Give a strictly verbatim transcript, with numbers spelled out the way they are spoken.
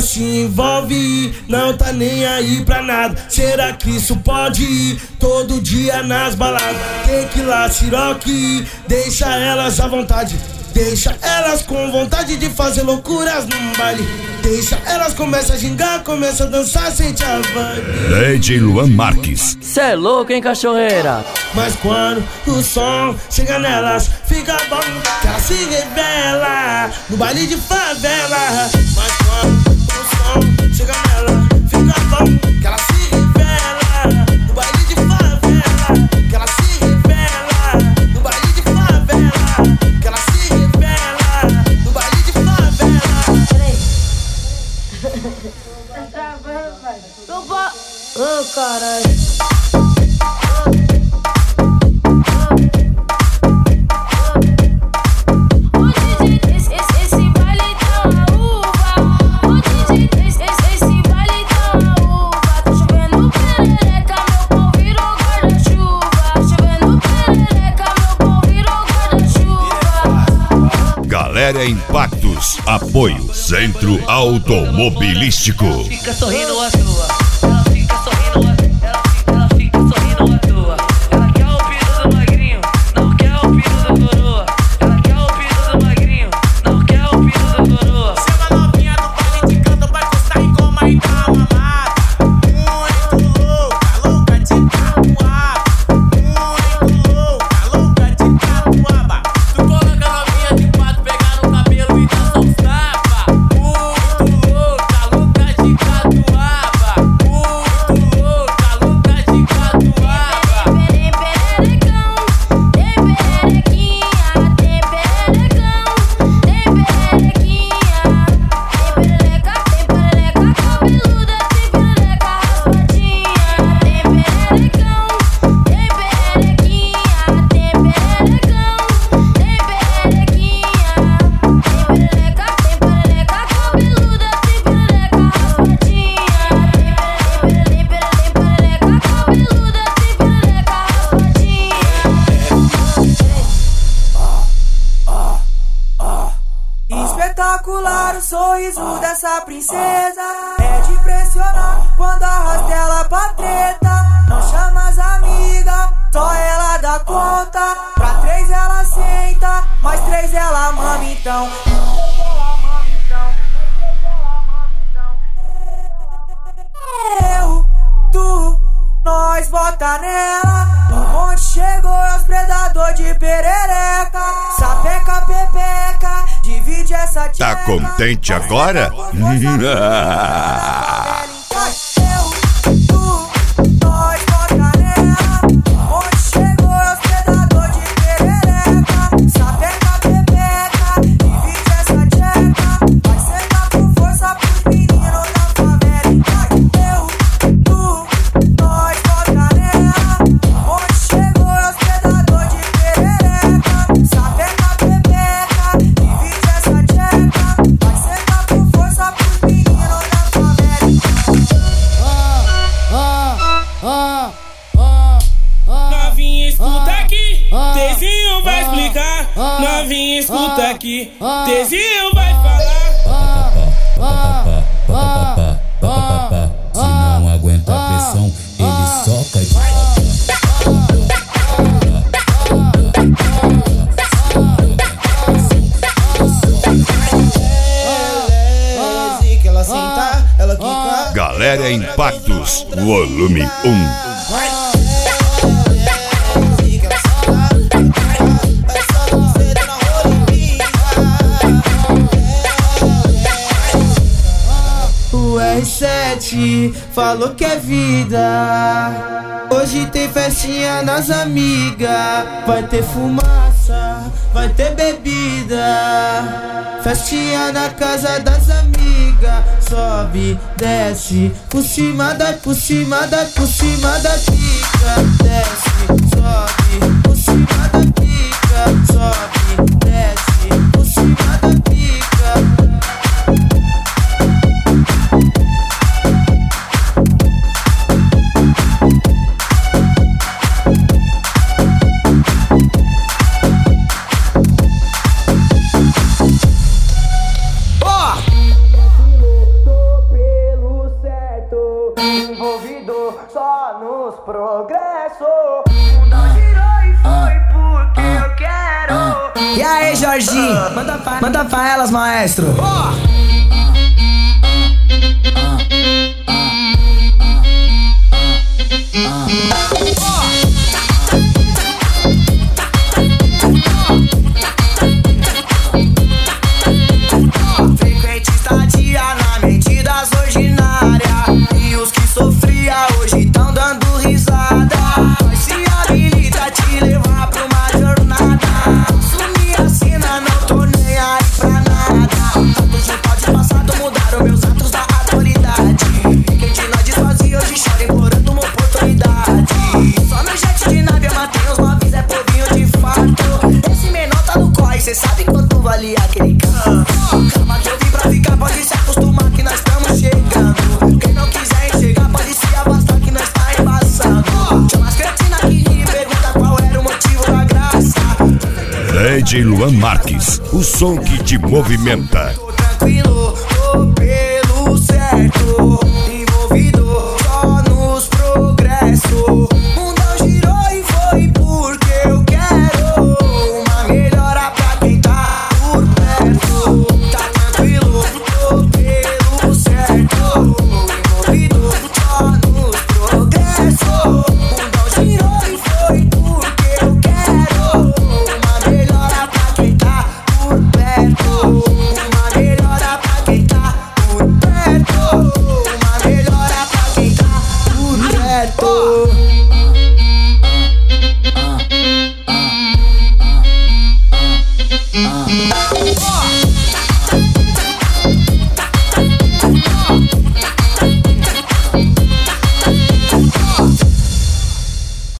se envolve, não tá nem aí pra nada. Será que isso pode ir todo dia nas baladas? Tequila, siroque, deixa elas à vontade. Deixa elas com vontade de fazer loucuras num baile. Deixa elas começam a gingar, começam a dançar, sente a vibe. D J Luan Marques. Cê é louco, hein, cachorreira? Mas quando o som chega nelas, fica bom que ela se revela no baile de favela. Mas quando o som chega nela, fica bom que ela se revela no baile de favela. Que ela se revela no baile de favela. Que ela se revela no baile de favela. Peraí. Tá travando, pai. Não pode. Ô, caralho. Galera Impactos. Apoio Centro Automobilístico. Fica sorrindo à toa. Ela fica sorrindo à toa. Ela fica sorrindo à toa. Ela quer o pino do magrinho, não quer o pino da coroa. Ela quer o pino do magrinho, não quer o pino da coroa. Chama novinha do baile de canto, vai gostar e coma e dá uma mata. Muito louca, louca de capuaba. Muito louca, louca de capuaba. Tu coloca novinha de quatro, pegar no cabelo e dança uns tapa. Muito louca, louca de catuaba. Muito louca, louca de catuaba. Tem pererecão, tem pererequinha, tem pererecão, tem pererequinha, tem perereca, tem perereca cabeluda, tem perereca raspadinha, tem pererecão, tem pererequinha, tem pererecão, tem pererequinha, tem perereca, tem perereca cabeluda, tem perereca raspadinha, tem perereca, tem perereca cabeluda, tem perereca raspadinha. Espetacular o sorriso dessa princesa. É de impressionar quando arrasta ela pra treta. Não chama as amigas, só ela dá conta. Pra três ela senta, mais três ela mama então. Eu, tu, nós bota nela. Onde chegou é os predador de perereca. Sapeca, pepeca, divide essa tcheca. Tá contente agora? Eu, tu, nós bota nela. Onde chegou é os predador de perereca. Sapeca, pepeca, divide essa tcheca. Vai sentar com força pros meninos da favela. Eu, tu, nós bota nela. Onde chegou é os predador de perereca. Sapeca, pepeca, divide essa tcheca. Vai sentar com força pros meninos da favela. Novinha, escuta aqui, Tezinho vai explicar. Novinha, escuta aqui, Tezinho vai falar. Se não aguenta a pressão, ele soca de Que ela senta, ela quica. Galera Impactos. Volume um. O R sete falou que é vida. Hoje tem festinha nas amigas. Vai ter fumaça, vai ter bebida. Festinha na casa das amigas. Sobe, desce, por cima da, por cima da, por cima da pica. Desce, sobe, por cima da pica. Sobe, desce, por cima da pica. progresso. Não girou e foi porque eu quero. E aí, Jorginho? Manda pra, manda pra elas, maestro. Frequente estadia na mente das ordinárias, e os que sofria hoje tão dando risada. Nós se habilita a te levar pra uma jornada. Sumir a cena, não tô nem aí pra nada. Tantos de pode passado mudaram meus atos da atualidade. Quem de nós desfazia hoje chora implorando uma oportunidade. Só no jet de nave eu matei os noves, é povinho de fato. Esse menor tá no corre, cê sabe quanto valia aquele carro. Calma que eu vim pra ficar, pode se acostumar que nós estamos chegando. Quem não quiser enxergar pode se afastar que nós tá embaçando. Chama as cretinas que ri e pergunta qual era o motivo da graça. D J Luan Marques, o som que te movimenta. Tô tranquilo, tô pelo certo.